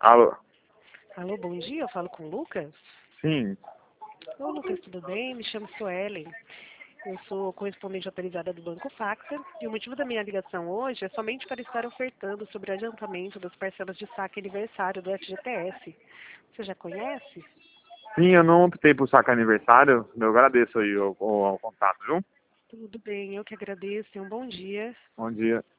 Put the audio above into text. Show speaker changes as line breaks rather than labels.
Alô?
Alô, bom dia, eu falo com o Lucas?
Sim.
Ô Lucas, tudo bem? Me chamo Suelen. Eu sou correspondente autorizada do Banco Factor e o motivo da minha ligação hoje é somente para estar ofertando sobre o adiantamento das parcelas de saque aniversário do FGTS. Você já conhece?
Sim, eu não optei por sacar aniversário. Eu agradeço aí o contato, viu?
Tudo bem, eu que agradeço e um bom dia.
Bom dia.